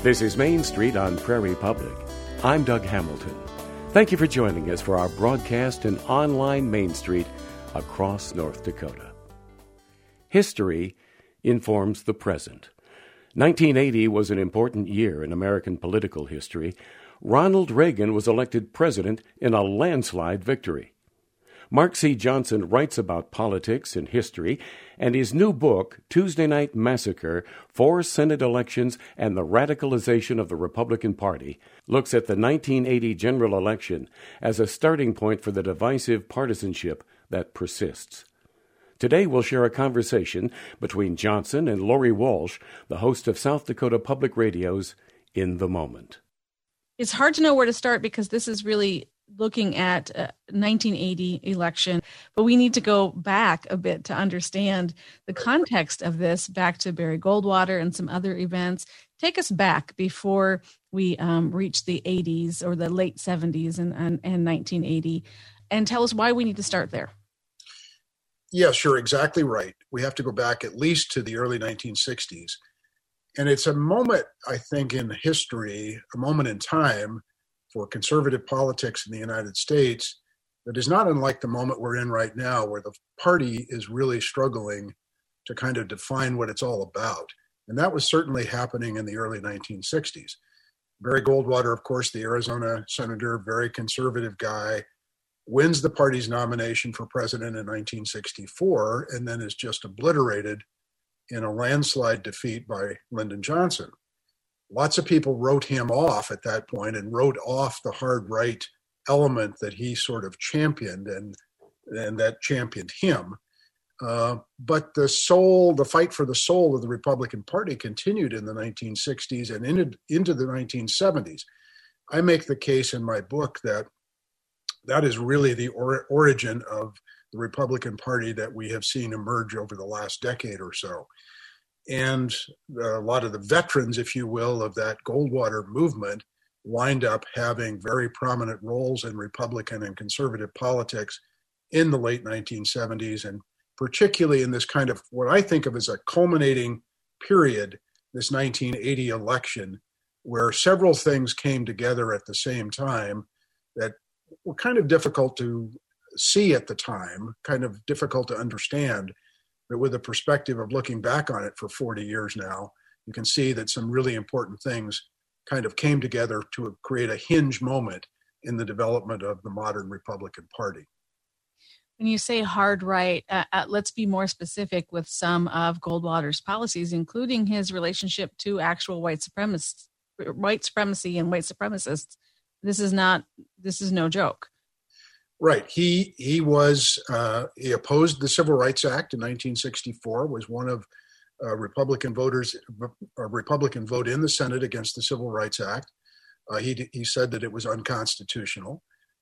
This is Main Street on Prairie Public. I'm Doug Hamilton. Thank you for joining us for our broadcast and online Main Street across North Dakota. History informs the present. 1980 was an important year in American political history. Ronald Reagan was elected president in a landslide victory. Mark C. Johnson writes about politics and history, and his new book, Tuesday Night Massacre: Four Senate Elections and the Radicalization of the Republican Party, looks at the 1980 general election as a starting point for the divisive partisanship that persists. Today we'll share a conversation between Johnson and Lori Walsh, the host of South Dakota Public Radio's In the Moment. It's hard to know where to start because this is really looking at 1980 election, but we need to go back a bit to understand the context of this, back to Barry Goldwater and some other events. Take us back before we reach the 80s or the late 70s and 1980, and tell us why we need to start there. Yeah, sure, exactly right. We have to go back at least to the early 1960s. And it's a moment, I think, in history, a moment in time for conservative politics in the United States that is not unlike the moment we're in right now, where the party is really struggling to kind of define what it's all about. And that was certainly happening in the early 1960s. Barry Goldwater, of course, the Arizona senator, very conservative guy, wins the party's nomination for president in 1964 and then is just obliterated in a landslide defeat by Lyndon Johnson. Lots of people wrote him off at that point and wrote off the hard right element that he sort of championed and that championed him. But the fight for the soul of the Republican Party continued in the 1960s and into the 1970s. I make the case in my book that is really the origin of the Republican Party that we have seen emerge over the last decade or so. And a lot of the veterans, if you will, of that Goldwater movement wind up having very prominent roles in Republican and conservative politics in the late 1970s, and particularly in this kind of what I think of as a culminating period, this 1980 election, where several things came together at the same time that were kind of difficult to see at the time, kind of difficult to understand. But with the perspective of looking back on it for 40 years now, you can see that some really important things kind of came together to create a hinge moment in the development of the modern Republican Party. When you say hard right, let's be more specific with some of Goldwater's policies, including his relationship to actual white supremacy and white supremacists. This is no joke. Right. He opposed the Civil Rights Act in 1964, was one of Republican voters, a Republican vote in the Senate against the Civil Rights Act. He said that it was unconstitutional.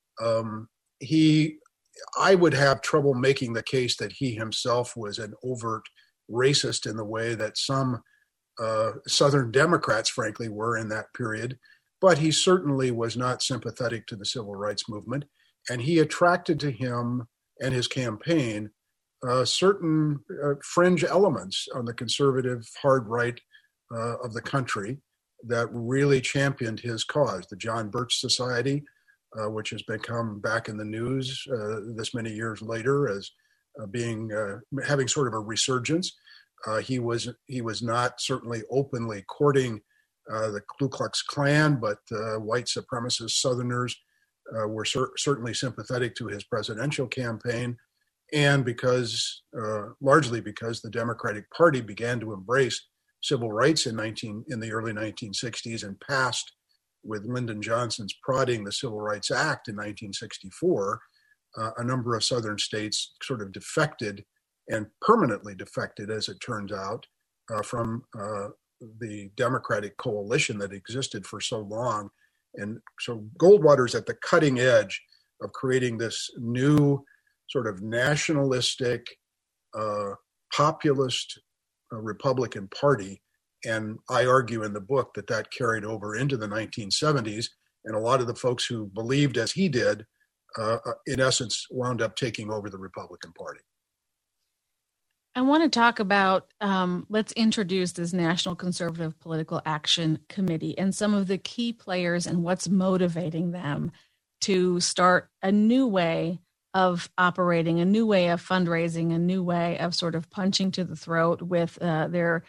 I would have trouble making the case that he himself was an overt racist in the way that some Southern Democrats, frankly, were in that period. But he certainly was not sympathetic to the civil rights movement. And he attracted to him and his campaign certain fringe elements on the conservative hard right of the country that really championed his cause. The John Birch Society, which has become back in the news this many years later as having sort of a resurgence. He was not certainly openly courting the Ku Klux Klan, but white supremacist Southerners were certainly sympathetic to his presidential campaign, and largely because the Democratic Party began to embrace civil rights in the early 1960s and passed, with Lyndon Johnson's prodding, the Civil Rights Act in 1964. A number of Southern states sort of defected, and permanently defected, as it turns out, from the Democratic coalition that existed for so long. And so Goldwater's at the cutting edge of creating this new sort of nationalistic, populist Republican Party. And I argue in the book that carried over into the 1970s. And a lot of the folks who believed as he did, in essence, wound up taking over the Republican Party. I want to talk about, let's introduce this National Conservative Political Action Committee and some of the key players and what's motivating them to start a new way of operating, a new way of fundraising, a new way of sort of punching to the throat with their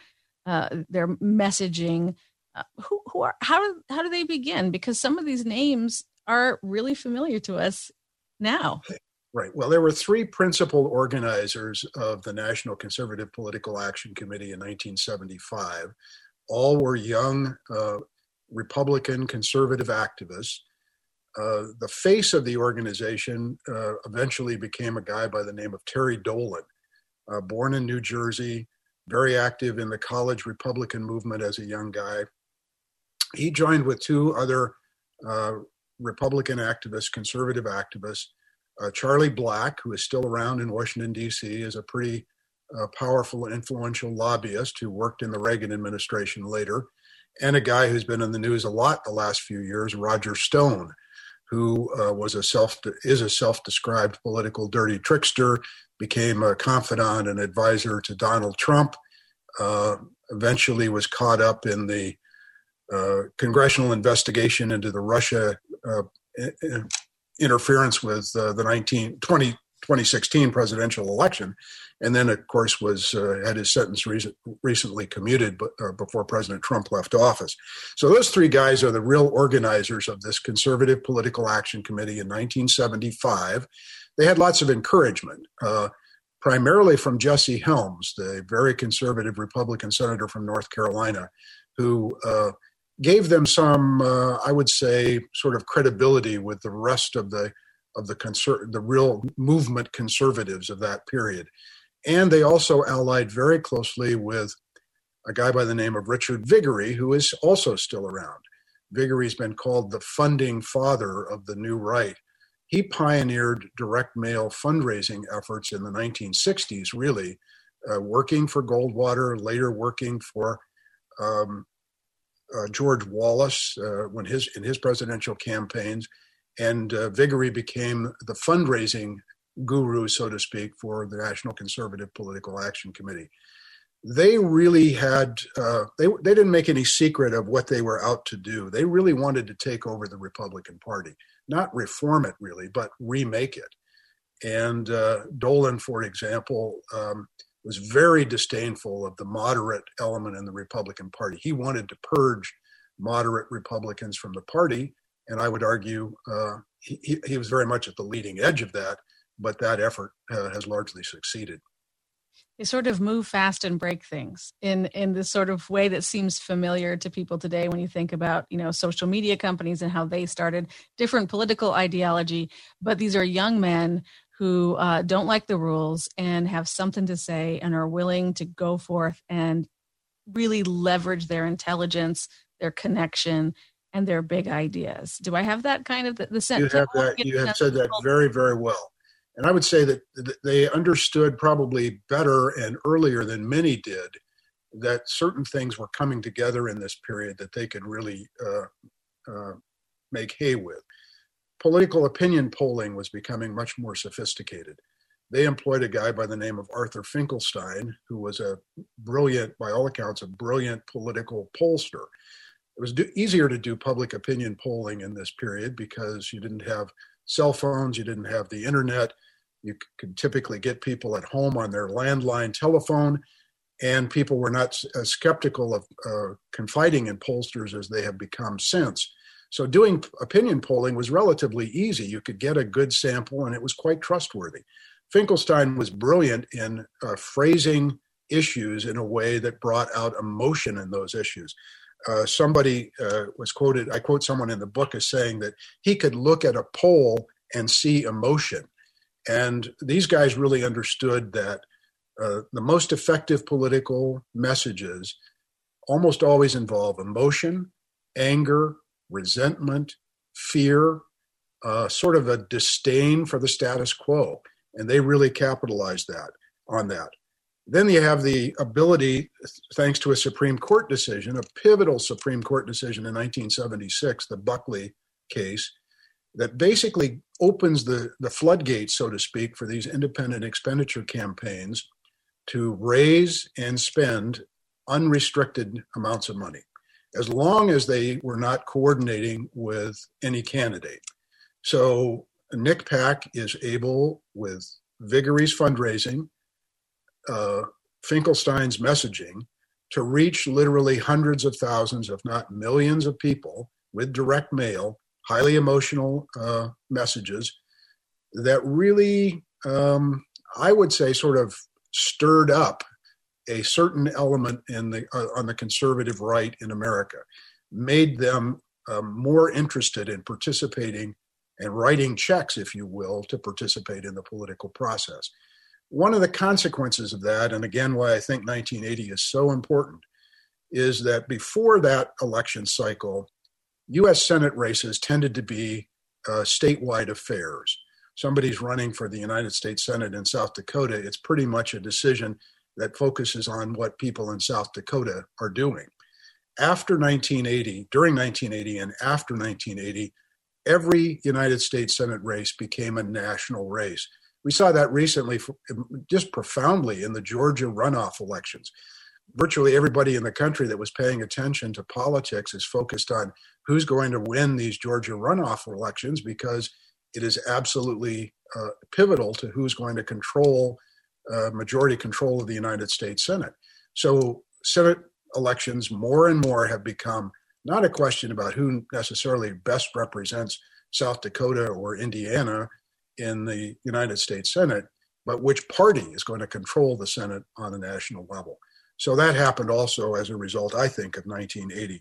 messaging. How do they begin? Because some of these names are really familiar to us now. Right. Well, there were three principal organizers of the National Conservative Political Action Committee in 1975. All were young Republican conservative activists. The face of the organization eventually became a guy by the name of Terry Dolan, born in New Jersey, very active in the college Republican movement as a young guy. He joined with two other Republican activists, conservative activists, Charlie Black, who is still around in Washington, D.C., is a pretty powerful, influential lobbyist who worked in the Reagan administration later, and a guy who's been in the news a lot the last few years, Roger Stone, who is a self-described political dirty trickster, became a confidant and advisor to Donald Trump, eventually was caught up in the congressional investigation into the Russia interference with the 2016 presidential election, and then, of course, had his sentence recently commuted before President Trump left office. So those three guys are the real organizers of this Conservative Political Action Committee in 1975. They had lots of encouragement, primarily from Jesse Helms, the very conservative Republican senator from North Carolina, who gave them some, I would say, sort of credibility with the rest of the real movement conservatives of that period. And they also allied very closely with a guy by the name of Richard Viguerie, who is also still around. Viguerie's been called the funding father of the New Right. He pioneered direct mail fundraising efforts in the 1960s, really, working for Goldwater, later working for George Wallace in his presidential campaigns, and Viguerie became the fundraising guru, so to speak, for the National Conservative Political Action Committee. They really had they didn't make any secret of what they were out to do. They really wanted to take over the Republican Party, not reform it really, but remake it. And Dolan, for example, was very disdainful of the moderate element in the Republican Party. He wanted to purge moderate Republicans from the party, and I would argue he was very much at the leading edge of that, but that effort has largely succeeded. They sort of move fast and break things in this sort of way that seems familiar to people today when you think about, social media companies and how they started different political ideology. But these are young men who don't like the rules and have something to say and are willing to go forth and really leverage their intelligence, their connection, and their big ideas. Do I have that kind of the sense? You have said that very, very well. And I would say that they understood probably better and earlier than many did that certain things were coming together in this period that they could really make hay with. Political opinion polling was becoming much more sophisticated. They employed a guy by the name of Arthur Finkelstein, who was by all accounts, a brilliant political pollster. It was easier to do public opinion polling in this period because you didn't have cell phones, you didn't have the internet. You could typically get people at home on their landline telephone, and people were not as skeptical of confiding in pollsters as they have become since. So doing opinion polling was relatively easy. You could get a good sample, and it was quite trustworthy. Finkelstein was brilliant in phrasing issues in a way that brought out emotion in those issues. Somebody was quoted, I quote someone in the book as saying that he could look at a poll and see emotion. And these guys really understood that the most effective political messages almost always involve emotion, anger, resentment, fear, sort of a disdain for the status quo. And they really capitalized on that. Then you have the ability, thanks to a Supreme Court decision, a pivotal Supreme Court decision in 1976, the Buckley case, that basically opens the floodgates, so to speak, for these independent expenditure campaigns to raise and spend unrestricted amounts of money, as long as they were not coordinating with any candidate. So NCPAC is able, with Vigueries fundraising, Finkelstein's messaging, to reach literally hundreds of thousands, if not millions of people with direct mail, highly emotional messages that really, I would say, sort of stirred up a certain element in on the conservative right in America, made them more interested in participating and writing checks, if you will, to participate in the political process. One of the consequences of that, and again, why I think 1980 is so important, is that before that election cycle, U.S. Senate races tended to be statewide affairs. Somebody's running for the United States Senate in South Dakota, it's pretty much a decision that focuses on what people in South Dakota are doing. After 1980, during 1980 and after 1980, every United States Senate race became a national race. We saw that recently, just profoundly, in the Georgia runoff elections. Virtually everybody in the country that was paying attention to politics is focused on who's going to win these Georgia runoff elections, because it is absolutely pivotal to who's going to control majority control of the United States Senate. So Senate elections more and more have become not a question about who necessarily best represents South Dakota or Indiana in the United States Senate, but which party is going to control the Senate on a national level. So that happened also as a result, I think, of 1980.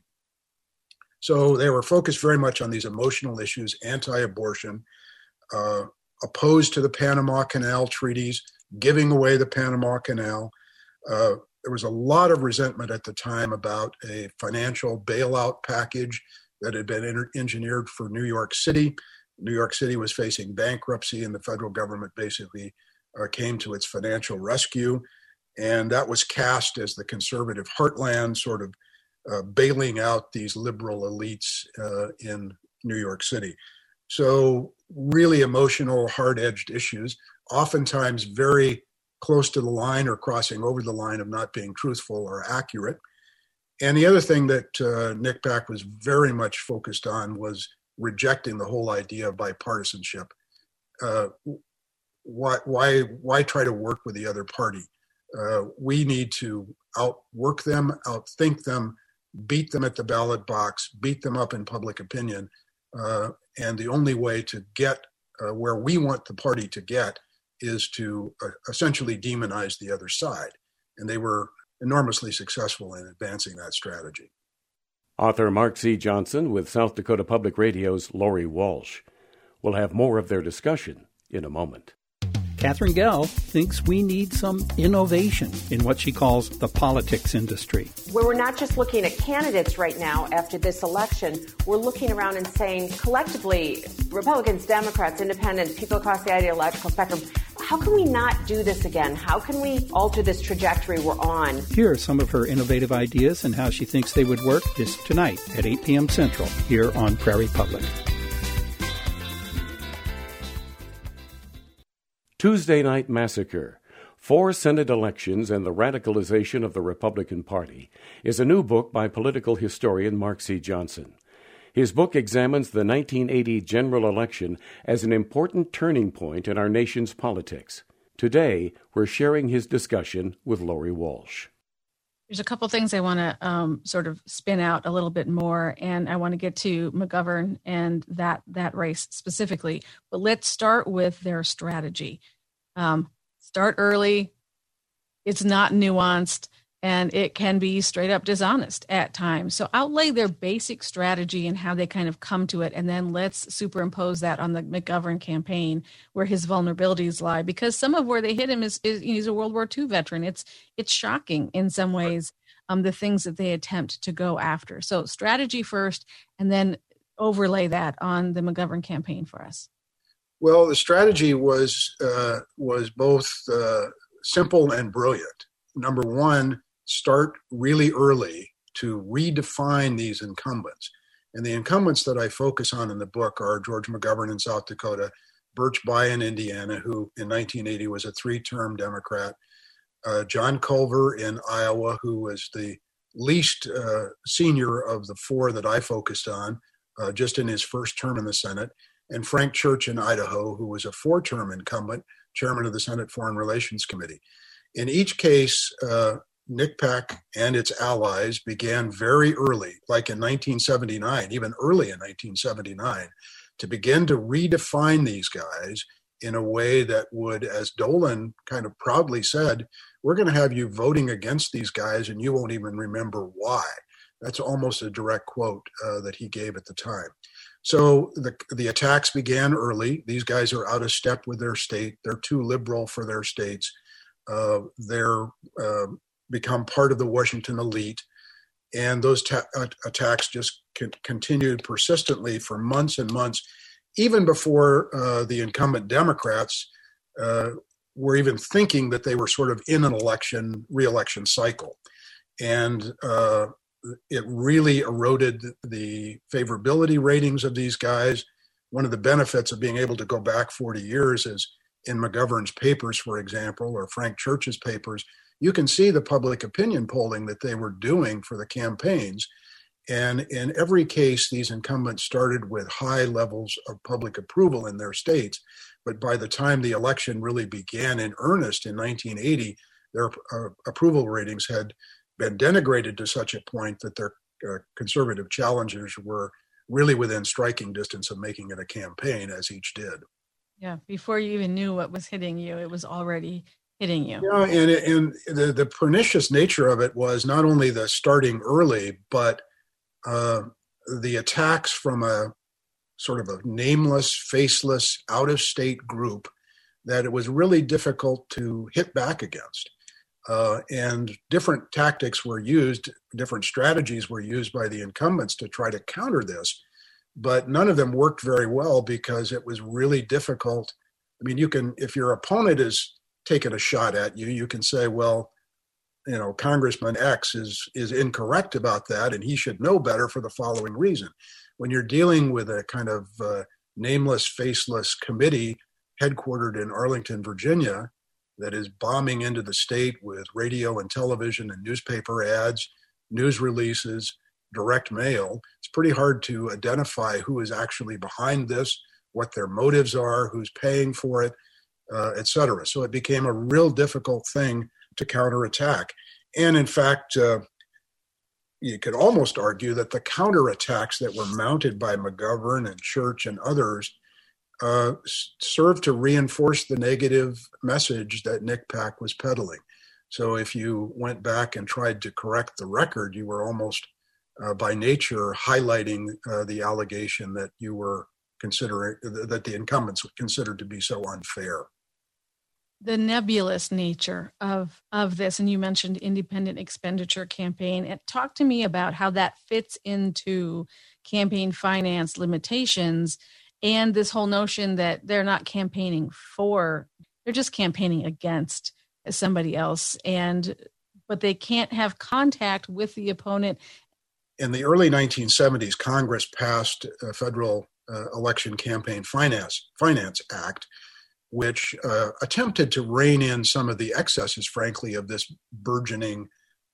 So they were focused very much on these emotional issues, anti-abortion, opposed to the Panama Canal treaties, giving away the Panama Canal. There was a lot of resentment at the time about a financial bailout package that had been engineered for New York City. New York City was facing bankruptcy, and the federal government basically came to its financial rescue. And that was cast as the conservative heartland, sort of bailing out these liberal elites in New York City. So really emotional, hard-edged issues, oftentimes very close to the line or crossing over the line of not being truthful or accurate. And the other thing that NCPAC was very much focused on was rejecting the whole idea of bipartisanship. Why try to work with the other party? We need to outwork them, outthink them, beat them at the ballot box, beat them up in public opinion. And the only way to get where we want the party to get is to essentially demonize the other side. And they were enormously successful in advancing that strategy. Author Mark C. Johnson with South Dakota Public Radio's Lori Walsh. We'll have more of their discussion in a moment. Catherine Gell thinks we need some innovation in what she calls the politics industry. Where we're not just looking at candidates right now after this election, we're looking around and saying collectively, Republicans, Democrats, Independents, people across the ideological spectrum, how can we not do this again? How can we alter this trajectory we're on? Here are some of her innovative ideas and how she thinks they would work this tonight at 8 p.m. Central here on Prairie Public. Tuesday Night Massacre, 4 Senate Elections and the Radicalization of the Republican Party, is a new book by political historian Mark C. Johnson. His book examines the 1980 general election as an important turning point in our nation's politics. Today, we're sharing his discussion with Lori Walsh. There's a couple things I want to sort of spin out a little bit more, and I want to get to McGovern and that race specifically. But let's start with their strategy. Start early. It's not nuanced, and it can be straight up dishonest at times. So outlay their basic strategy and how they kind of come to it, and then let's superimpose that on the McGovern campaign where his vulnerabilities lie. Because some of where they hit him is he's a World War II veteran. It's shocking in some ways, the things that they attempt to go after. So strategy first, and then overlay that on the McGovern campaign for us. Well, the strategy was both simple and brilliant. Number one, start really early to redefine these incumbents. And the incumbents that I focus on in the book are George McGovern in South Dakota, Birch Bayh in Indiana, who in 1980 was a 3-term Democrat, John Culver in Iowa, who was the least senior of the four that I focused on, just in his first term in the Senate, and Frank Church in Idaho, who was a four-term incumbent, chairman of the Senate Foreign Relations Committee. In each case, NCPAC and its allies began very early, like in 1979, even early in 1979, to begin to redefine these guys in a way that would, as Dolan kind of proudly said, we're going to have you voting against these guys and you won't even remember why. That's almost a direct quote that he gave at the time. So the attacks began early. These guys are out of step with their state. They're too liberal for their states. They're become part of the Washington elite. And those attacks just continued persistently for months and months, even before the incumbent Democrats were even thinking that they were sort of in an re-election cycle. And it really eroded the favorability ratings of these guys. One of the benefits of being able to go back 40 years is in McGovern's papers, for example, or Frank Church's papers, you can see the public opinion polling that they were doing for the campaigns. And in every case, these incumbents started with high levels of public approval in their states. But by the time the election really began in earnest in 1980, their approval ratings had been denigrated to such a point that their conservative challengers were really within striking distance of making it a campaign, as each did. Yeah, before you even knew what was hitting you, it was already hitting you. Yeah, and the pernicious nature of it was not only the starting early, but the attacks from a sort of a nameless, faceless, out-of-state group that it was really difficult to hit back against. And different tactics were used, different strategies were used by the incumbents to try to counter this, but none of them worked very well because it was really difficult. I mean, you can, if your opponent is taking a shot at you, you can say, well, you know, Congressman X is incorrect about that, and he should know better for the following reason. When you're dealing with a kind of nameless, faceless committee headquartered in Arlington, Virginia, that is bombing into the state with radio and television and newspaper ads, news releases, direct mail, it's pretty hard to identify who is actually behind this, what their motives are, who's paying for it, et cetera. So it became a real difficult thing to counterattack. And in fact, you could almost argue that the counterattacks that were mounted by McGovern and Church and others served to reinforce the negative message that NCPAC was peddling. So if you went back and tried to correct the record, you were almost by nature highlighting the allegation that you were considering, that the incumbents considered to be so unfair. The nebulous nature of this, and you mentioned independent expenditure campaign, and talk to me about how that fits into campaign finance limitations and this whole notion that they're not campaigning for, they're just campaigning against somebody else, but they can't have contact with the opponent. In the early 1970s, Congress passed a federal election campaign finance act, which attempted to rein in some of the excesses, frankly, of this burgeoning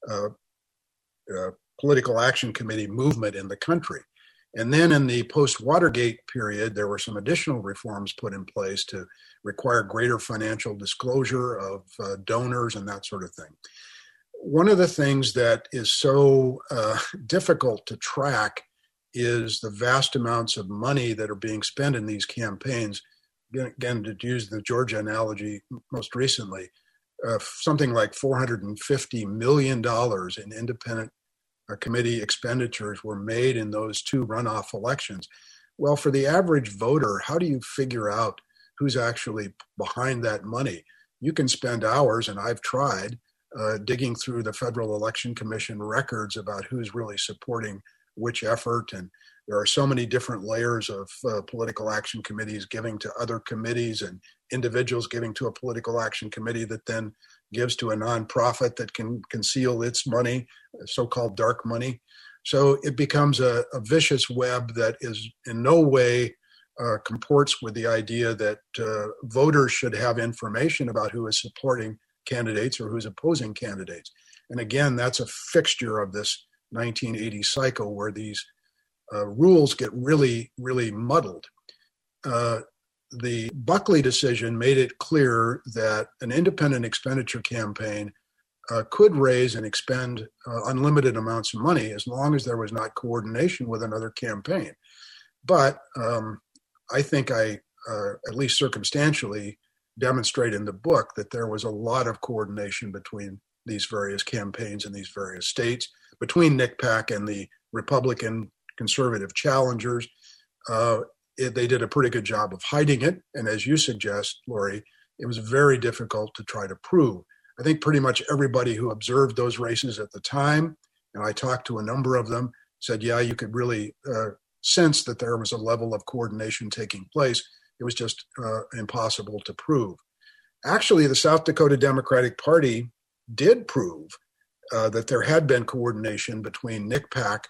political action committee movement in the country. And then in the post-Watergate period, there were some additional reforms put in place to require greater financial disclosure of donors and that sort of thing. One of the things that is so difficult to track is the vast amounts of money that are being spent in these campaigns. Again, to use the Georgia analogy most recently, something like $450 million in independent committee expenditures were made in those two runoff elections. Well, for the average voter, how do you figure out who's actually behind that money? You can spend hours, and I've tried, digging through the Federal Election Commission records about who's really supporting which effort. And there are so many different layers of political action committees giving to other committees and individuals giving to a political action committee that then gives to a nonprofit that can conceal its money, so-called dark money. So it becomes a vicious web that is in no way comports with the idea that voters should have information about who is supporting candidates or who's opposing candidates. And again, that's a fixture of this 1980 cycle where these rules get really, really muddled. The Buckley decision made it clear that an independent expenditure campaign could raise and expend unlimited amounts of money as long as there was not coordination with another campaign. But I think I, at least circumstantially, demonstrate in the book that there was a lot of coordination between these various campaigns in these various states, between NCPAC and the Republican conservative challengers. They did a pretty good job of hiding it. And as you suggest, Lori, it was very difficult to try to prove. I think pretty much everybody who observed those races at the time, and I talked to a number of them, said, yeah, you could really sense that there was a level of coordination taking place. It was just impossible to prove. Actually, the South Dakota Democratic Party did prove that there had been coordination between NCPAC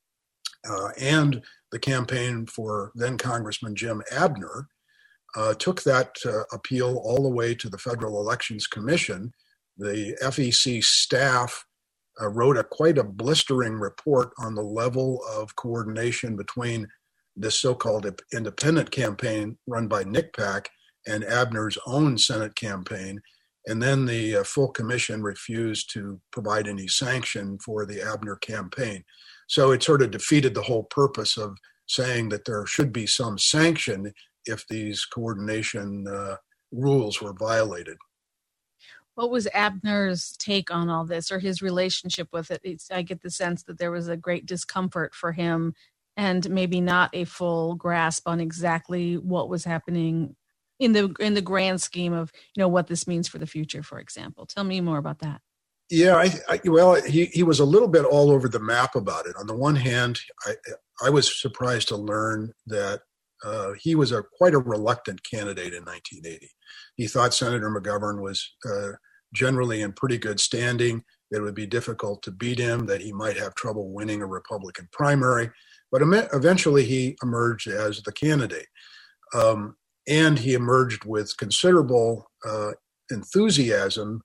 and the campaign for then Congressman Jim Abner, took that appeal all the way to the Federal Elections Commission. The FEC staff wrote quite a blistering report on the level of coordination between this so-called independent campaign run by NCPAC and Abner's own Senate campaign. And then the full commission refused to provide any sanction for the Abner campaign. So it sort of defeated the whole purpose of saying that there should be some sanction if these coordination rules were violated. What was Abner's take on all this, or his relationship with it? I get the sense that there was a great discomfort for him and maybe not a full grasp on exactly what was happening in the grand scheme of, what this means for the future, for example. Tell me more about that. Yeah, he was a little bit all over the map about it. On the one hand, I was surprised to learn that he was quite a reluctant candidate in 1980. He thought Senator McGovern was generally in pretty good standing, that it would be difficult to beat him, that he might have trouble winning a Republican primary. But eventually he emerged as the candidate. And he emerged with considerable enthusiasm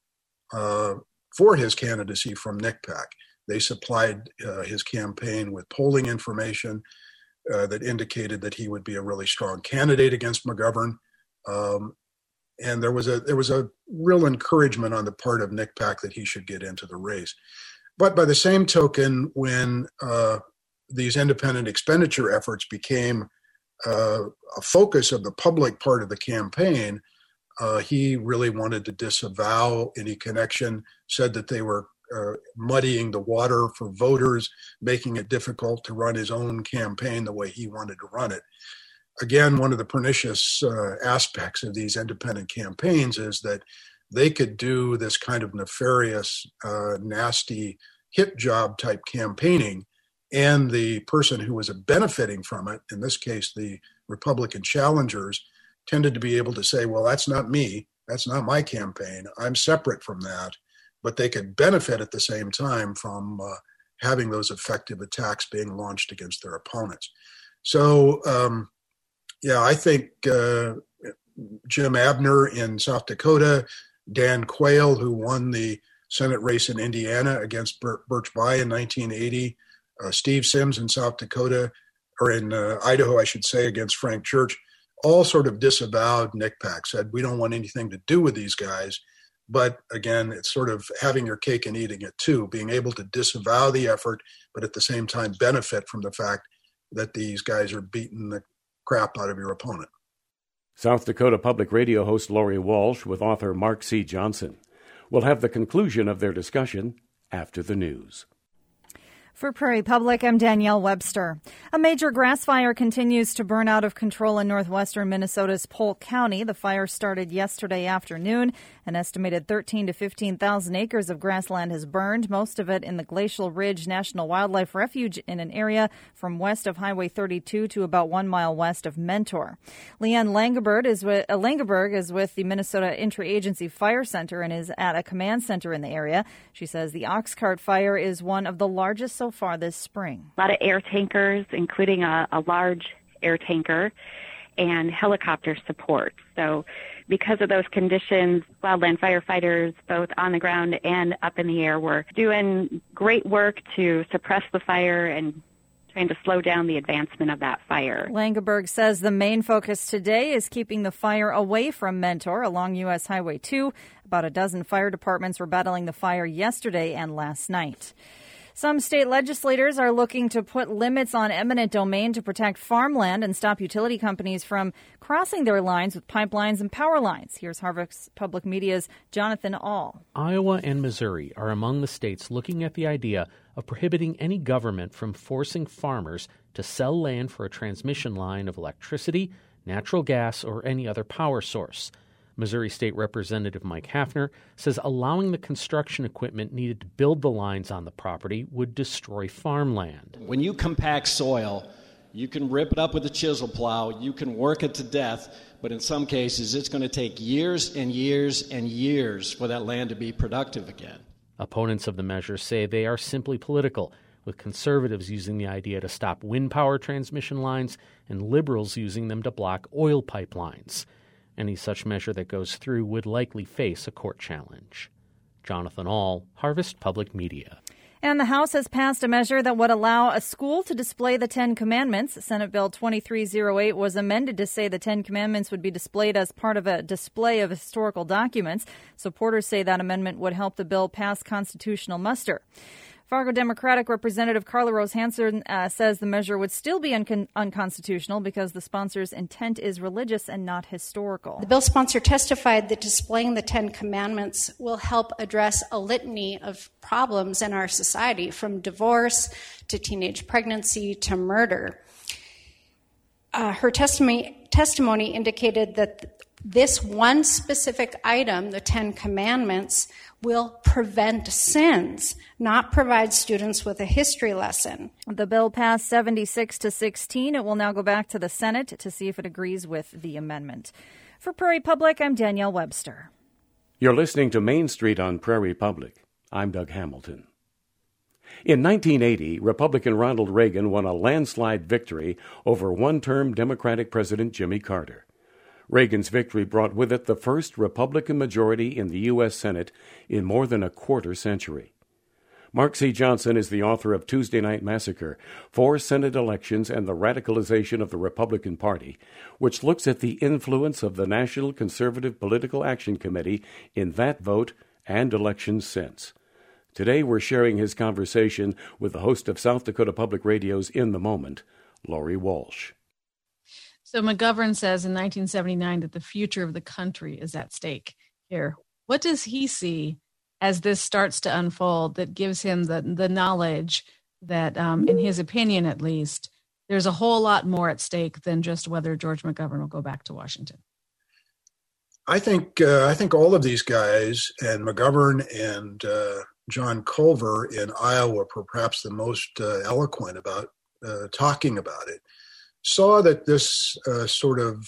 for his candidacy from NCPAC. They supplied his campaign with polling information that indicated that he would be a really strong candidate against McGovern. And there was a real encouragement on the part of NCPAC that he should get into the race. But by the same token, when these independent expenditure efforts became a focus of the public part of the campaign, he really wanted to disavow any connection, said that they were muddying the water for voters, making it difficult to run his own campaign the way he wanted to run it. Again, one of the pernicious aspects of these independent campaigns is that they could do this kind of nefarious, nasty hit job type campaigning, and the person who was benefiting from it, in this case the Republican challengers, tended to be able to say, well, that's not me, that's not my campaign, I'm separate from that. But they could benefit at the same time from having those effective attacks being launched against their opponents. So, I think Jim Abner in South Dakota, Dan Quayle, who won the Senate race in Indiana against Birch Bayh in 1980, Steve Sims in South Dakota, or in Idaho, I should say, against Frank Church, all sort of disavowed NCPAC, said, we don't want anything to do with these guys. But again, it's sort of having your cake and eating it too, being able to disavow the effort, but at the same time benefit from the fact that these guys are beating the crap out of your opponent. South Dakota Public Radio host Lori Walsh with author Mark C. Johnson. We'll have the conclusion of their discussion after the news. For Prairie Public, I'm Danielle Webster. A major grass fire continues to burn out of control in northwestern Minnesota's Polk County. The fire started yesterday afternoon. An estimated 13,000 to 15,000 acres of grassland has burned, most of it in the Glacial Ridge National Wildlife Refuge in an area from west of Highway 32 to about 1 mile west of Mentor. Leanne Langeberg is with the Minnesota Interagency Fire Center and is at a command center in the area. She says the ox cart fire is one of the largest so far this spring. A lot of air tankers, including a large air tanker. and helicopter support. So because of those conditions, wildland firefighters, both on the ground and up in the air, were doing great work to suppress the fire and trying to slow down the advancement of that fire. Langeberg says the main focus today is keeping the fire away from Mentor along U.S. Highway 2. About a dozen fire departments were battling the fire yesterday and last night. Some state legislators are looking to put limits on eminent domain to protect farmland and stop utility companies from crossing their lines with pipelines and power lines. Here's Harvest Public Media's Jonathan Ahl. Iowa and Missouri are among the states looking at the idea of prohibiting any government from forcing farmers to sell land for a transmission line of electricity, natural gas, or any other power source. Missouri State Representative Mike Hafner says allowing the construction equipment needed to build the lines on the property would destroy farmland. When you compact soil, you can rip it up with a chisel plow, you can work it to death, but in some cases it's going to take years and years and years for that land to be productive again. Opponents of the measure say they are simply political, with conservatives using the idea to stop wind power transmission lines and liberals using them to block oil pipelines. Any such measure that goes through would likely face a court challenge. Jonathan Ahl, Harvest Public Media. And the House has passed a measure that would allow a school to display the Ten Commandments. Senate Bill 2308 was amended to say the Ten Commandments would be displayed as part of a display of historical documents. Supporters say that amendment would help the bill pass constitutional muster. Fargo Democratic Representative Carla Rose Hansen says the measure would still be unconstitutional because the sponsor's intent is religious and not historical. The bill sponsor testified that displaying the Ten Commandments will help address a litany of problems in our society, from divorce to teenage pregnancy to murder. Her testimony indicated that this one specific item, the Ten Commandments, will prevent sins, not provide students with a history lesson. The bill passed 76-16. It will now go back to the Senate to see if it agrees with the amendment. For Prairie Public, I'm Danielle Webster. You're listening to Main Street on Prairie Public. I'm Doug Hamilton. In 1980, Republican Ronald Reagan won a landslide victory over one-term Democratic President Jimmy Carter. Reagan's victory brought with it the first Republican majority in the U.S. Senate in more than a quarter century. Mark C. Johnson is the author of Tuesday Night Massacre, 4 Senate Elections and the Radicalization of the Republican Party, which looks at the influence of the National Conservative Political Action Committee in that vote and elections since. Today we're sharing his conversation with the host of South Dakota Public Radio's In the Moment, Lori Walsh. So McGovern says in 1979 that the future of the country is at stake here. What does he see as this starts to unfold that gives him the knowledge that, in his opinion at least, there's a whole lot more at stake than just whether George McGovern will go back to Washington? I think all of these guys, and McGovern and John Culver in Iowa, perhaps the most eloquent about talking about it, saw that this sort of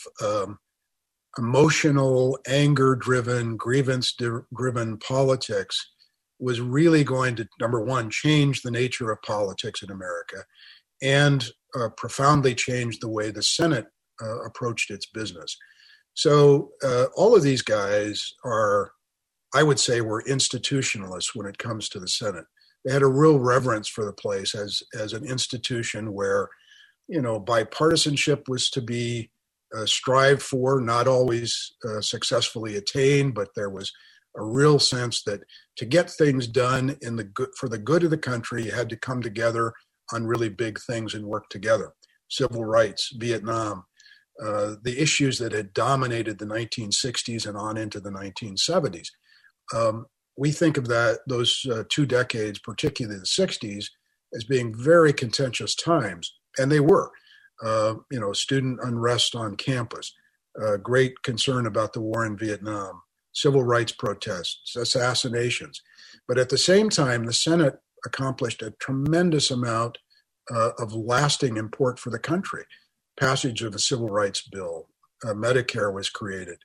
emotional, anger-driven, grievance-driven politics was really going to, number one, change the nature of politics in America and profoundly change the way the Senate approached its business. So all of these guys are, I would say, were institutionalists when it comes to the Senate. They had a real reverence for the place as an institution where, bipartisanship was to be strived for, not always successfully attained, but there was a real sense that to get things done for the good of the country, you had to come together on really big things and work together. Civil rights, Vietnam, the issues that had dominated the 1960s and on into the 1970s. We think of those 2 decades, particularly the 60s, as being very contentious times. And they were, student unrest on campus, great concern about the war in Vietnam, civil rights protests, assassinations. But at the same time, the Senate accomplished a tremendous amount of lasting import for the country. Passage of the Civil Rights Bill, Medicare was created,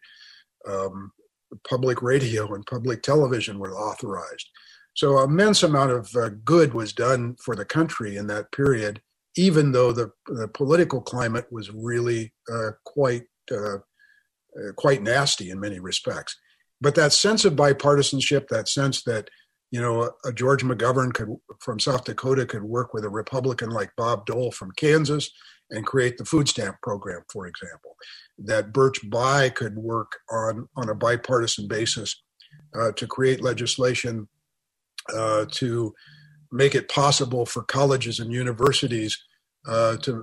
public radio and public television were authorized. So an immense amount of good was done for the country in that period, even though the political climate was really quite nasty in many respects. But that sense of bipartisanship, that sense that, a George McGovern from South Dakota could work with a Republican like Bob Dole from Kansas and create the food stamp program, for example, that Birch Bayh could work on a bipartisan basis to create legislation to make it possible for colleges and universities to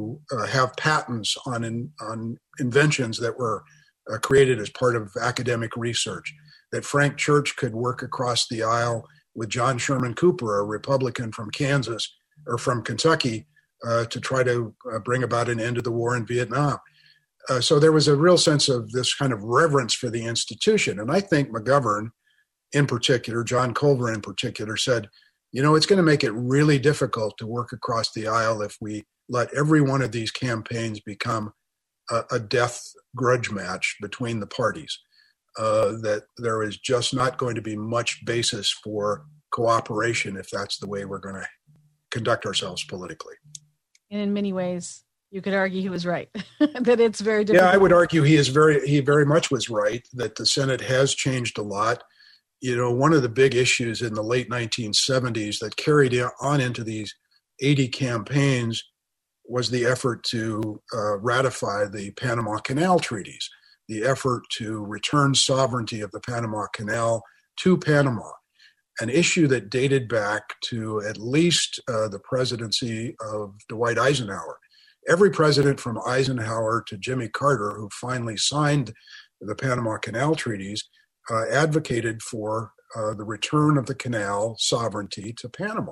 have patents on inventions that were created as part of academic research, that Frank Church could work across the aisle with John Sherman Cooper, a Republican from Kansas or from Kentucky, to try to bring about an end to the war in Vietnam. So there was a real sense of this kind of reverence for the institution. And I think McGovern in particular, John Culver in particular, said, it's going to make it really difficult to work across the aisle if we let every one of these campaigns become a death grudge match between the parties, that there is just not going to be much basis for cooperation if that's the way we're going to conduct ourselves politically. And in many ways, you could argue he was right, that it's very difficult. Yeah, I would argue he very much was right, that the Senate has changed a lot. One of the big issues in the late 1970s that carried on into these 80 campaigns was the effort to ratify the Panama Canal treaties, the effort to return sovereignty of the Panama Canal to Panama, an issue that dated back to at least the presidency of Dwight Eisenhower. Every president from Eisenhower to Jimmy Carter, who finally signed the Panama Canal treaties, advocated for the return of the canal sovereignty to Panama,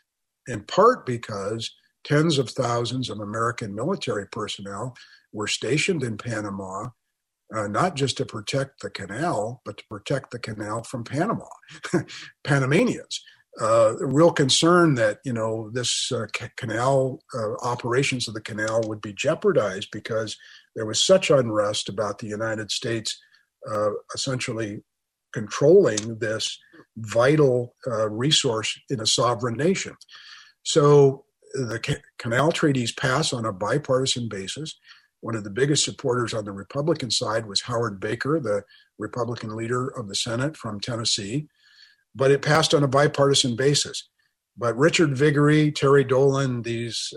in part because tens of thousands of American military personnel were stationed in Panama, not just to protect the canal, but to protect the canal from Panama, Panamanians. Real concern that, this canal, operations of the canal would be jeopardized because there was such unrest about the United States essentially controlling this vital resource in a sovereign nation. So the canal treaties pass on a bipartisan basis. One of the biggest supporters on the Republican side was Howard Baker, the Republican leader of the Senate from Tennessee, but it passed on a bipartisan basis. But Richard Viguerie, Terry Dolan, these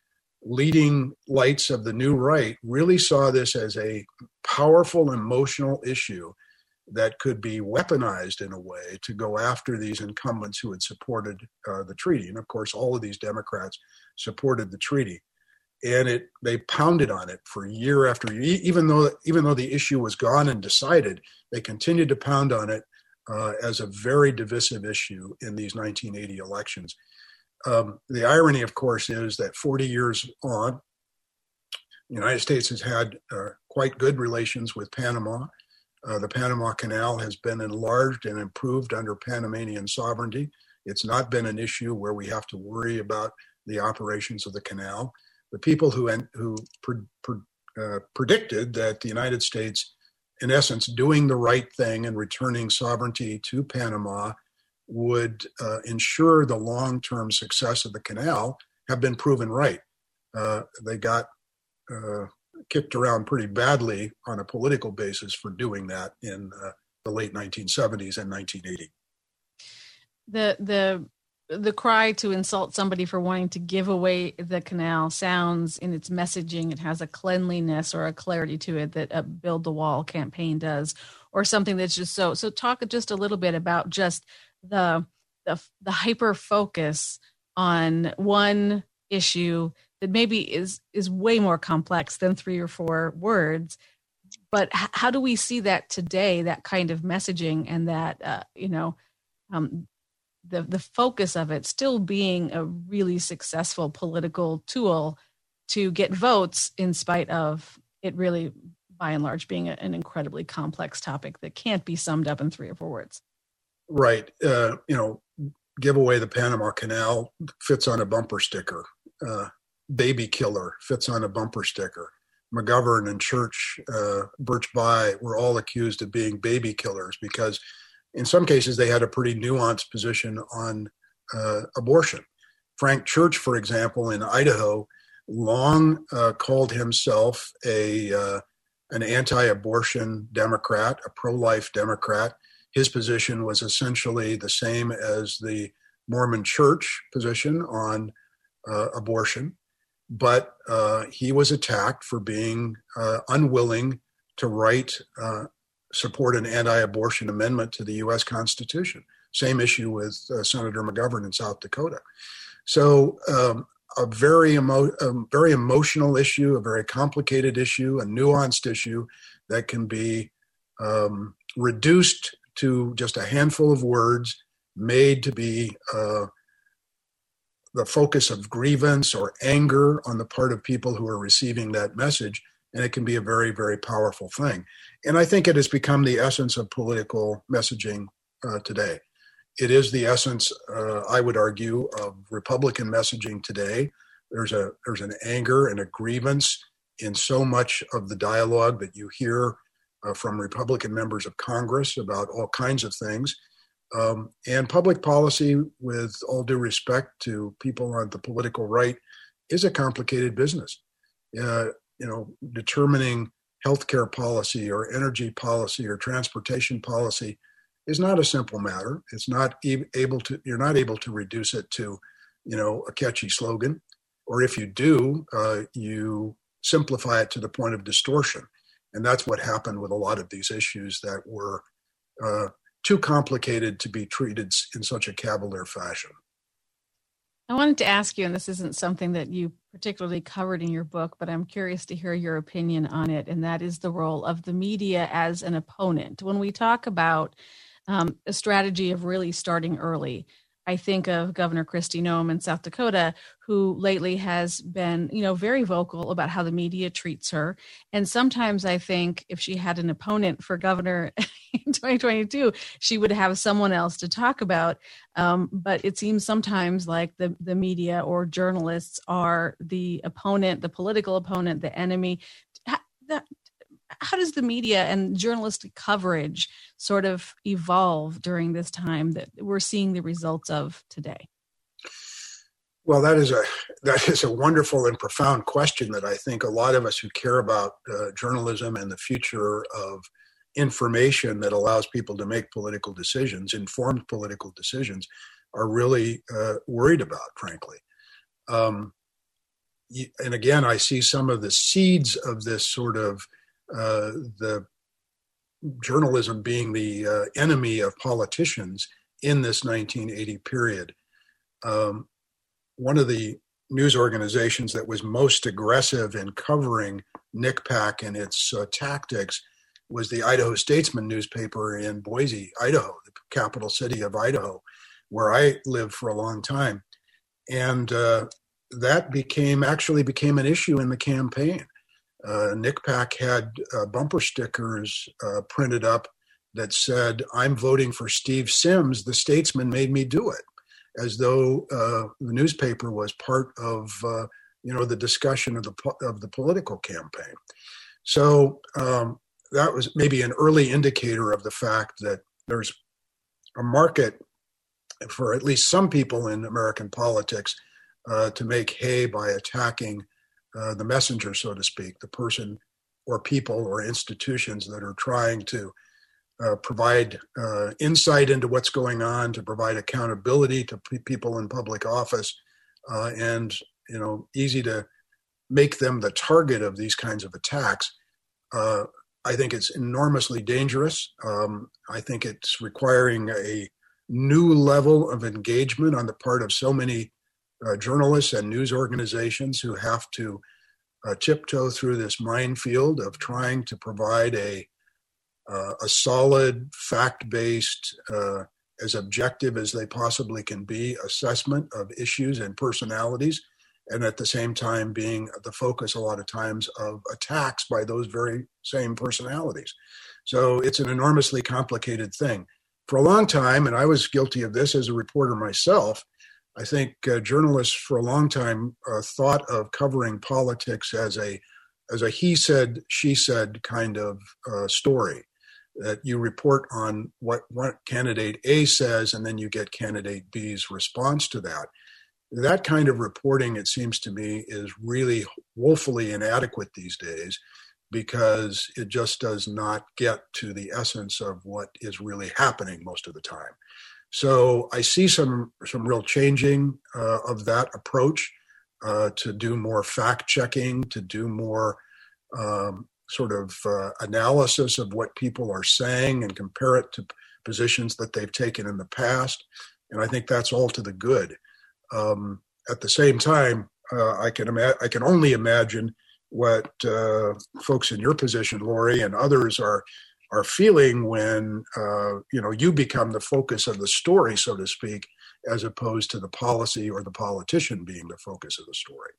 leading lights of the new right really saw this as a powerful emotional issue that could be weaponized in a way to go after these incumbents who had supported the treaty. And of course, all of these Democrats supported the treaty. And they pounded on it for year after year. Even though the issue was gone and decided, they continued to pound on it as a very divisive issue in these 1980 elections. The irony, of course, is that 40 years on, the United States has had quite good relations with Panama. The Panama Canal has been enlarged and improved under Panamanian sovereignty. It's not been an issue where we have to worry about the operations of the canal. The people who predicted that the United States, in essence, doing the right thing and returning sovereignty to Panama would ensure the long-term success of the canal have been proven right. They got kicked around pretty badly on a political basis for doing that in the late 1970s and 1980. The cry to insult somebody for wanting to give away the canal sounds in its messaging, it has a cleanliness or a clarity to it that a Build the Wall campaign does, or something that's just so talk just a little bit about just the hyper focus on one issue that maybe is way more complex than 3 or 4 words. But how do we see that today, that kind of messaging and that, the focus of it still being a really successful political tool to get votes in spite of it really, by and large, being an incredibly complex topic that can't be summed up in 3 or 4 words? Right. Give away the Panama Canal fits on a bumper sticker. Baby killer fits on a bumper sticker. McGovern and Church, Birch Bayh were all accused of being baby killers because in some cases they had a pretty nuanced position on abortion. Frank Church, for example, in Idaho, long called himself an anti-abortion Democrat, a pro-life Democrat. His position was essentially the same as the Mormon Church position on abortion, but he was attacked for being unwilling to support an anti-abortion amendment to the U.S. Constitution. Same issue with Senator McGovern in South Dakota. So a very emotional issue, a very complicated issue, a nuanced issue that can be reduced to just a handful of words, made to be the focus of grievance or anger on the part of people who are receiving that message. And it can be a very, very powerful thing. And I think it has become the essence of political messaging today. It is the essence, I would argue, of Republican messaging today. There's an anger and a grievance in so much of the dialogue that you hear from Republican members of Congress about all kinds of things. And public policy, with all due respect to people on the political right, is a complicated business. Determining healthcare policy or energy policy or transportation policy is not a simple matter. It's not you're not able to reduce it to, a catchy slogan, or if you do, you simplify it to the point of distortion. And that's what happened with a lot of these issues that were too complicated to be treated in such a cavalier fashion. I wanted to ask you, and this isn't something that you particularly covered in your book, but I'm curious to hear your opinion on it, and that is the role of the media as an opponent. When we talk about a strategy of really starting early, I think of Governor Kristi Noem in South Dakota, who lately has been, very vocal about how the media treats her. And sometimes I think if she had an opponent for governor in 2022, she would have someone else to talk about. But it seems sometimes like the media or journalists are the opponent, the political opponent, the enemy. How does the media and journalistic coverage sort of evolve during this time that we're seeing the results of today? Well, that is a wonderful and profound question that I think a lot of us who care about journalism and the future of information that allows people to make political decisions, informed political decisions, are really worried about, frankly. And again, I see some of the seeds of this sort of the journalism being the enemy of politicians in this 1980 period. One of the news organizations that was most aggressive in covering NCPAC and its tactics was the Idaho Statesman newspaper in Boise, Idaho, the capital city of Idaho, where I lived for a long time. And that became an issue in the campaign. NCPAC had bumper stickers printed up that said, "I'm voting for Steve Sims. The Statesman made me do it," as though the newspaper was part of the discussion of the political campaign. So that was maybe an early indicator of the fact that there's a market for at least some people in American politics to make hay by attacking the messenger, so to speak, the person or people or institutions that are trying to provide insight into what's going on, to provide accountability to people in public office, and easy to make them the target of these kinds of attacks. I think it's enormously dangerous. I think it's requiring a new level of engagement on the part of so many journalists and news organizations who have to tiptoe through this minefield of trying to provide a solid, fact-based, as objective as they possibly can be, assessment of issues and personalities, and at the same time being the focus a lot of times of attacks by those very same personalities. So it's an enormously complicated thing. For a long time, and I was guilty of this as a reporter myself, I think journalists for a long time thought of covering politics as a he said, she said kind of story, that you report on what candidate A says and then you get candidate B's response to that. That kind of reporting, it seems to me, is really woefully inadequate these days, because it just does not get to the essence of what is really happening most of the time. So I see some real changing of that approach, to do more fact checking, to do more analysis of what people are saying and compare it to positions that they've taken in the past. And I think that's all to the good. At the same time, I can only imagine what folks in your position, Lori, and others are feeling when you become the focus of the story, so to speak, as opposed to the policy or the politician being the focus of the story.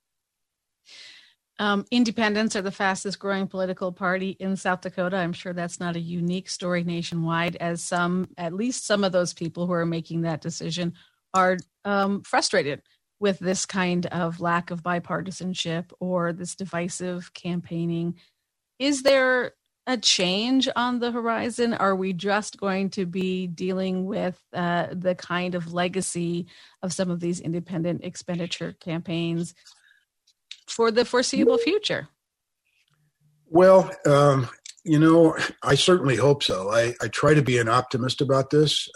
Independents are the fastest growing political party in South Dakota. I'm sure that's not a unique story nationwide, as at least some of those people who are making that decision are frustrated with this kind of lack of bipartisanship or this divisive campaigning. Is there a change on the horizon? Are we just going to be dealing with the kind of legacy of some of these independent expenditure campaigns for the foreseeable future? Well, I certainly hope so. I try to be an optimist about this,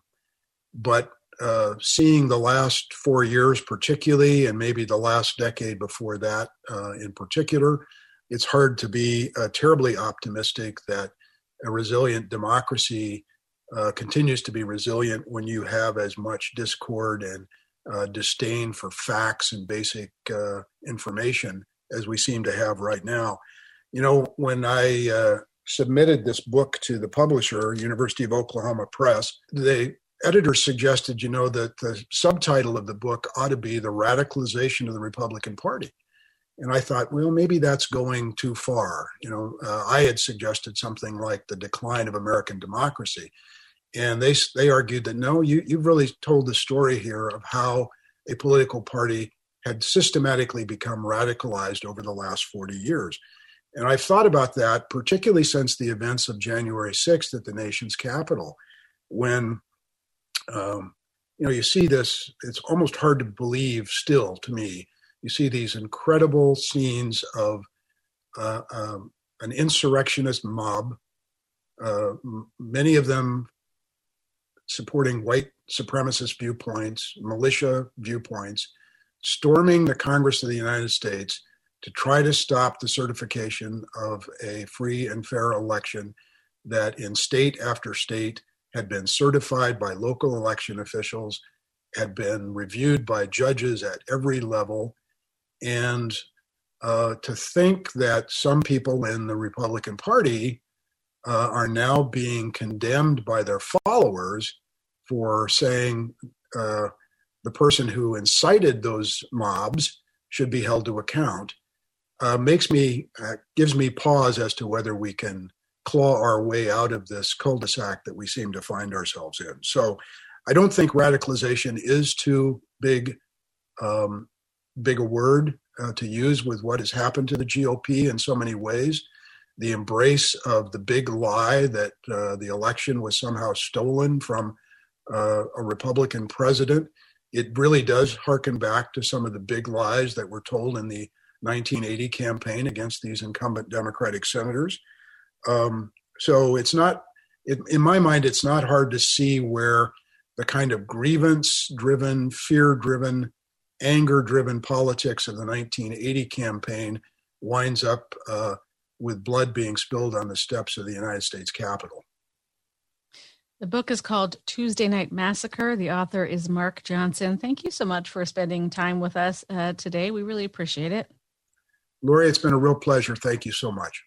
but seeing the last 4 years particularly, and maybe the last decade before that in particular, it's hard to be terribly optimistic that a resilient democracy continues to be resilient when you have as much discord and disdain for facts and basic information as we seem to have right now. When I submitted this book to the publisher, University of Oklahoma Press, the editor suggested, that the subtitle of the book ought to be The Radicalization of the Republican Party. And I thought, well, maybe that's going too far. I had suggested something like The Decline of American Democracy. And they argued that, no, you've really told the story here of how a political party had systematically become radicalized over the last 40 years. And I've thought about that, particularly since the events of January 6th at the nation's capital, when you see this, it's almost hard to believe still to me. You see these incredible scenes of an insurrectionist mob, many of them supporting white supremacist viewpoints, militia viewpoints, storming the Congress of the United States to try to stop the certification of a free and fair election that in state after state had been certified by local election officials, had been reviewed by judges at every level. And to think that some people in the Republican Party are now being condemned by their followers for saying the person who incited those mobs should be held to account gives me pause as to whether we can claw our way out of this cul-de-sac that we seem to find ourselves in. So I don't think radicalization is too big a word to use with what has happened to the GOP in so many ways. The embrace of the big lie that the election was somehow stolen from a Republican president, it really does harken back to some of the big lies that were told in the 1980 campaign against these incumbent Democratic senators. So it's not, in my mind, it's not hard to see where the kind of grievance-driven, fear-driven, anger-driven politics of the 1980 campaign winds up with blood being spilled on the steps of the United States Capitol. The book is called Tuesday Night Massacre. The author is Mark Johnson. Thank you so much for spending time with us today. We really appreciate it. Lori, it's been a real pleasure. Thank you so much.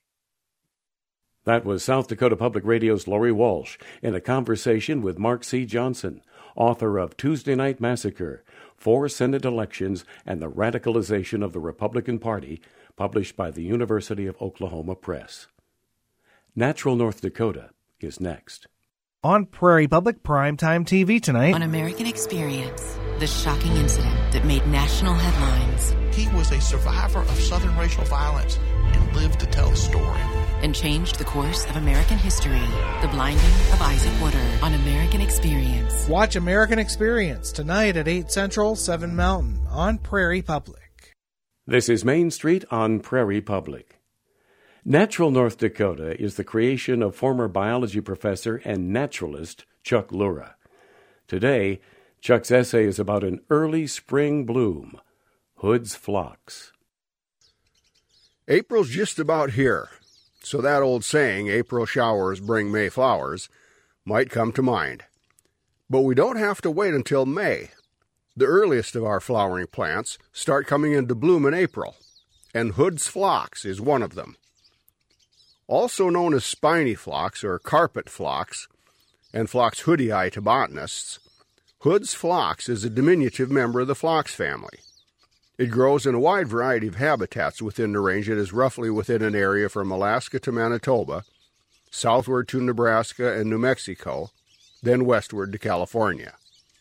That was South Dakota Public Radio's Lori Walsh in a conversation with Mark C. Johnson, author of Tuesday Night Massacre, 4 Senate Elections and the Radicalization of the Republican Party, published by the University of Oklahoma Press. Natural North Dakota is next. On Prairie Public Primetime TV tonight. On American Experience, the shocking incident that made national headlines. He was a survivor of Southern racial violence and lived to tell the story. And changed the course of American history. The Blinding of Isaac Woodard on American Experience. Watch American Experience tonight at 8 Central, 7 Mountain on Prairie Public. This is Main Street on Prairie Public. Natural North Dakota is the creation of former biology professor and naturalist Chuck Lura. Today, Chuck's essay is about an early spring bloom, Hood's phlox. April's just about here, so that old saying, April showers bring May flowers, might come to mind. But we don't have to wait until May. The earliest of our flowering plants start coming into bloom in April, and Hood's phlox is one of them. Also known as spiny phlox or carpet phlox, and Phlox hoodii to botanists, Hood's phlox is a diminutive member of the phlox family. It grows in a wide variety of habitats within the range. It is roughly within an area from Alaska to Manitoba, southward to Nebraska and New Mexico, then westward to California.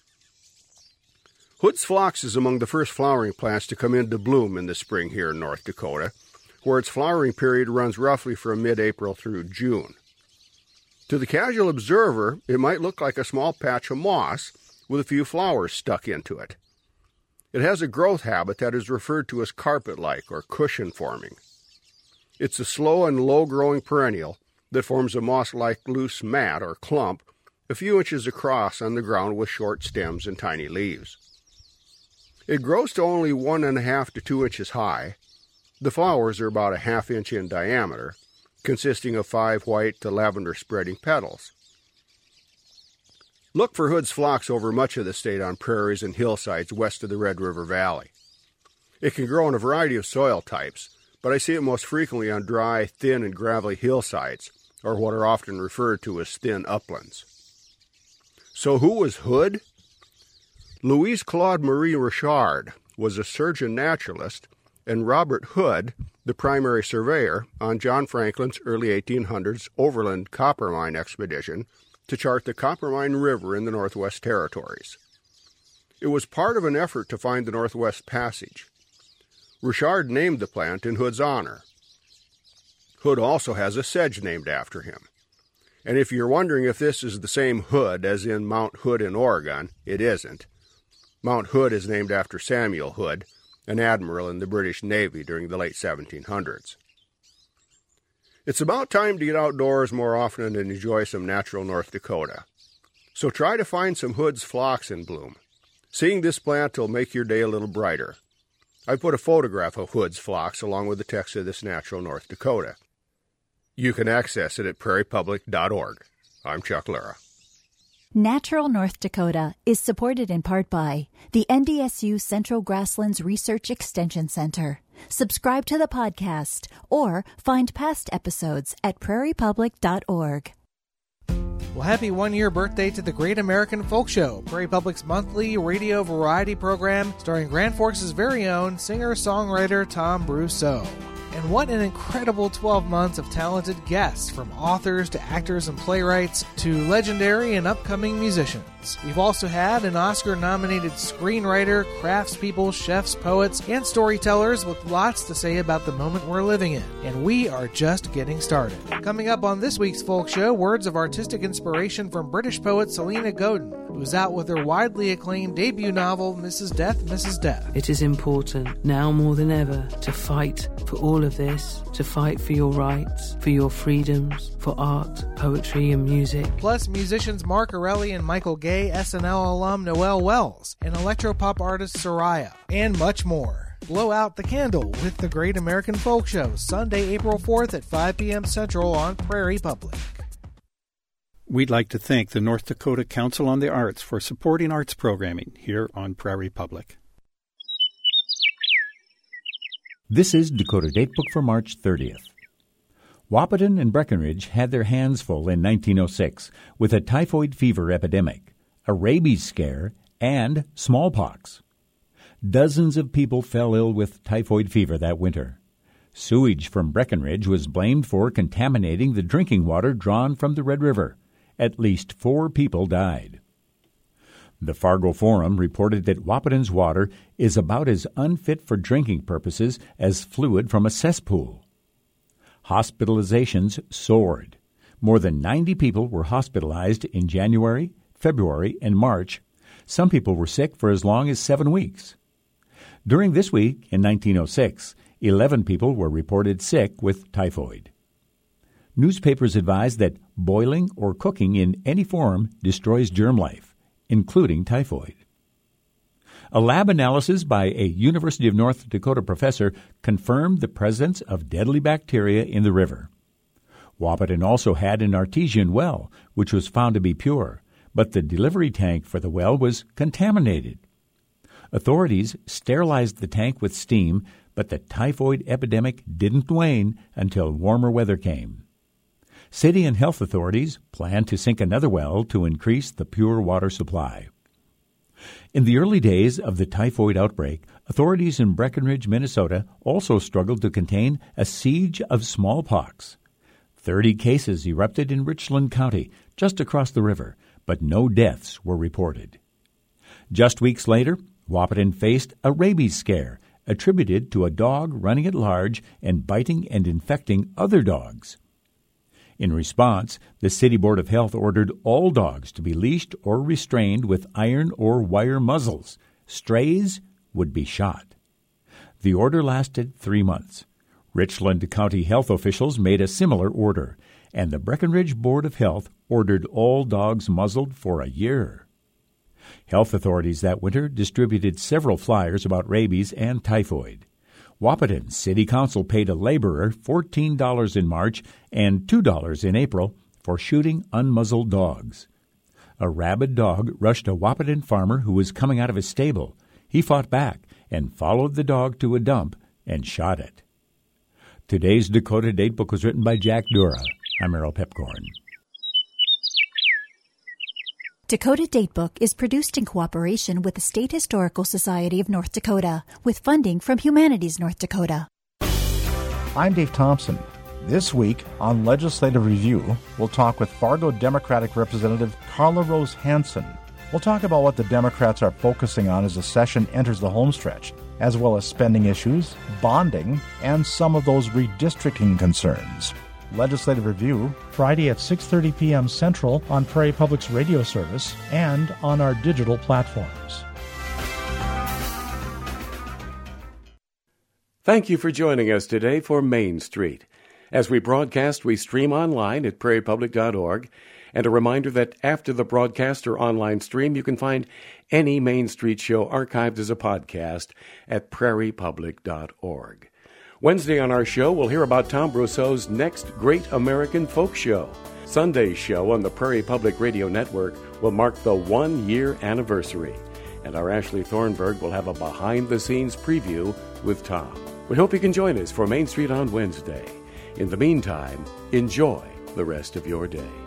Hood's phlox is among the first flowering plants to come into bloom in the spring here in North Dakota, where its flowering period runs roughly from mid-April through June. To the casual observer, it might look like a small patch of moss with a few flowers stuck into it. It has a growth habit that is referred to as carpet-like or cushion-forming. It's a slow and low-growing perennial that forms a moss-like loose mat or clump a few inches across on the ground with short stems and tiny leaves. It grows to only 1.5 to 2 inches high. The flowers are about a ½ inch in diameter, consisting of 5 white to lavender spreading petals. Look for Hood's phlox over much of the state on prairies and hillsides west of the Red River Valley. It can grow in a variety of soil types, but I see it most frequently on dry, thin, and gravelly hillsides, or what are often referred to as thin uplands. So who was Hood? Louise Claude Marie Richard was a surgeon naturalist, and Robert Hood, the primary surveyor on John Franklin's early 1800s overland copper mine expedition to chart the Coppermine River in the Northwest Territories. It was part of an effort to find the Northwest Passage. Richard named the plant in Hood's honor. Hood also has a sedge named after him. And if you're wondering if this is the same Hood as in Mount Hood in Oregon, it isn't. Mount Hood is named after Samuel Hood, an admiral in the British Navy during the late 1700s. It's about time to get outdoors more often and enjoy some natural North Dakota. So try to find some Hood's phlox in bloom. Seeing this plant will make your day a little brighter. I put a photograph of Hood's phlox along with the text of this natural North Dakota. You can access it at prairiepublic.org. I'm Chuck Lura. Natural North Dakota is supported in part by the NDSU Central Grasslands Research Extension Center. Subscribe to the podcast or find past episodes at prairiepublic.org. Well, happy one-year birthday to the Great American Folk Show, Prairie Public's monthly radio variety program starring Grand Forks' very own singer-songwriter Tom Brousseau. And what an incredible 12 months of talented guests, from authors to actors and playwrights to legendary and upcoming musicians. We've also had an Oscar-nominated screenwriter, craftspeople, chefs, poets, and storytellers with lots to say about the moment we're living in. And we are just getting started. Coming up on this week's Folk Show, words of artistic inspiration from British poet Selena Godin, who's out with her widely acclaimed debut novel, Mrs. Death, Mrs. Death. It is important, now more than ever, to fight for all of this, to fight for your rights, for your freedoms, for art, poetry, and music. Plus, musicians Mark Arelli and Michael Gay, SNL alum Noel Wells, and electropop artist Soraya, and much more. Blow out the candle with the Great American Folk Show, Sunday, April 4th at 5 p.m. Central on Prairie Public. We'd like to thank the North Dakota Council on the Arts for supporting arts programming here on Prairie Public. This is Dakota Datebook for March 30th. Wahpeton and Breckenridge had their hands full in 1906 with a typhoid fever epidemic, a rabies scare, and smallpox. Dozens of people fell ill with typhoid fever that winter. Sewage from Breckenridge was blamed for contaminating the drinking water drawn from the Red River, At least 4 people died. The Fargo Forum reported that Wahpeton's water is about as unfit for drinking purposes as fluid from a cesspool. Hospitalizations soared. More than 90 people were hospitalized in January, February, and March. Some people were sick for as long as 7 weeks. During this week, in 1906, 11 people were reported sick with typhoid. Newspapers advised that boiling or cooking in any form destroys germ life, including typhoid. A lab analysis by a University of North Dakota professor confirmed the presence of deadly bacteria in the river. Wahpeton also had an artesian well, which was found to be pure, but the delivery tank for the well was contaminated. Authorities sterilized the tank with steam, but the typhoid epidemic didn't wane until warmer weather came. City and health authorities planned to sink another well to increase the pure water supply. In the early days of the typhoid outbreak, authorities in Breckenridge, Minnesota, also struggled to contain a siege of smallpox. 30 cases erupted in Richland County, just across the river, but no deaths were reported. Just weeks later, Wahpeton faced a rabies scare attributed to a dog running at large and biting and infecting other dogs. In response, the City Board of Health ordered all dogs to be leashed or restrained with iron or wire muzzles. Strays would be shot. The order lasted 3 months. Richland County health officials made a similar order, and the Breckenridge Board of Health ordered all dogs muzzled for a year. Health authorities that winter distributed several flyers about rabies and typhoid. Wahpeton City Council paid a laborer $14 in March and $2 in April for shooting unmuzzled dogs. A rabid dog rushed a Wahpeton farmer who was coming out of his stable. He fought back and followed the dog to a dump and shot it. Today's Dakota Datebook was written by Jack Dura. I'm Errol Pepcorn. Dakota Datebook is produced in cooperation with the State Historical Society of North Dakota, with funding from Humanities North Dakota. I'm Dave Thompson. This week on Legislative Review, we'll talk with Fargo Democratic Representative Carla Rose Hansen. We'll talk about what the Democrats are focusing on as the session enters the homestretch, as well as spending issues, bonding, and some of those redistricting concerns. Legislative Review, Friday at 6:30 p.m. Central on Prairie Public's radio service and on our digital platforms. Thank you for joining us today for Main Street. As we broadcast, we stream online at prairiepublic.org. And a reminder that after the broadcast or online stream, you can find any Main Street show archived as a podcast at prairiepublic.org. Wednesday on our show, we'll hear about Tom Brousseau's next Great American Folk Show. Sunday's show on the Prairie Public Radio Network will mark the 1-year anniversary. And our Ashley Thornburg will have a behind-the-scenes preview with Tom. We hope you can join us for Main Street on Wednesday. In the meantime, enjoy the rest of your day.